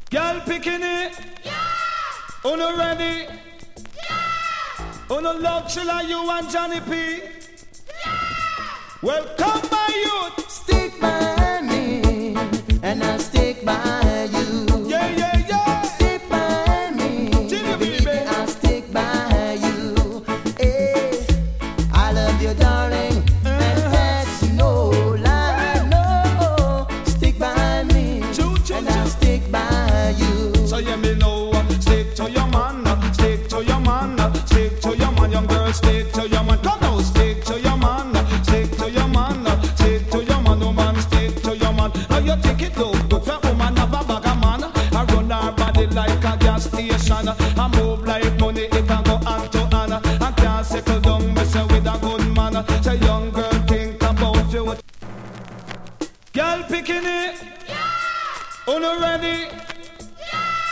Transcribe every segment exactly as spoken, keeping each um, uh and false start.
Girl picking it. Yeah. Uno ready. Yeah. Uno love chilla you and Johnny P. Yeah. Well, come by youth. Stick by me, and I'll stick by you. Yeah, yeah, yeah. Stick by me, Jimmy, baby, baby. I'll stick by you. Hey, I love you, darling, and that's no lie, no. Stick by me, Choo, choo, and I'll choo. stick by you. So yeah, me know. Stick to your man, uh, stick to your man, uh, stick to your man, young girl, stick to your man. Come on, stick to your man, uh, stick to your man, uh, stick to your man, woman, stick to your man. How you take it though? Good for woman, have a bag of man. I run her body like a gas station. I move like money, it can go hand to hand. I can't settle down, messing with a good man. Say young girl, think about you. Girl picking it, yeah. Uno ready.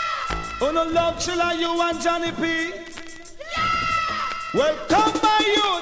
Uno love chilla you and Johnny P. Yeah. Well, come by you.